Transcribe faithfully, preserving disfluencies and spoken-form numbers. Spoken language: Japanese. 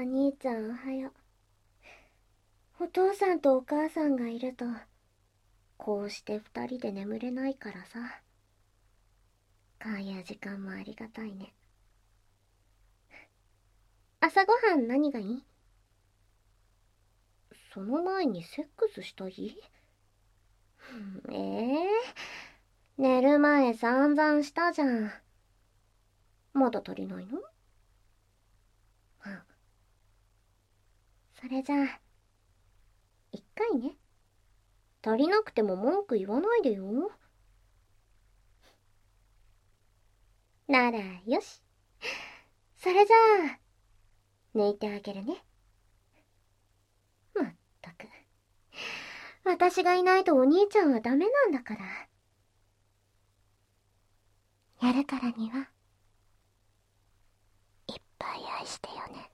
兄ちゃんおはよう。お父さんとお母さんがいると、こうして二人で眠れないからさ。こういう時間もありがたいね。朝ごはん何がいい？その前にセックスしたい？ええー、寝る前散々したじゃん。まだ足りないの？うん。それじゃあ、一回ね。足りなくても文句言わないでよ。ならよし。それじゃあ、抜いてあげるね。まったく。私がいないとお兄ちゃんはダメなんだから。やるからには、いっぱい愛してよね。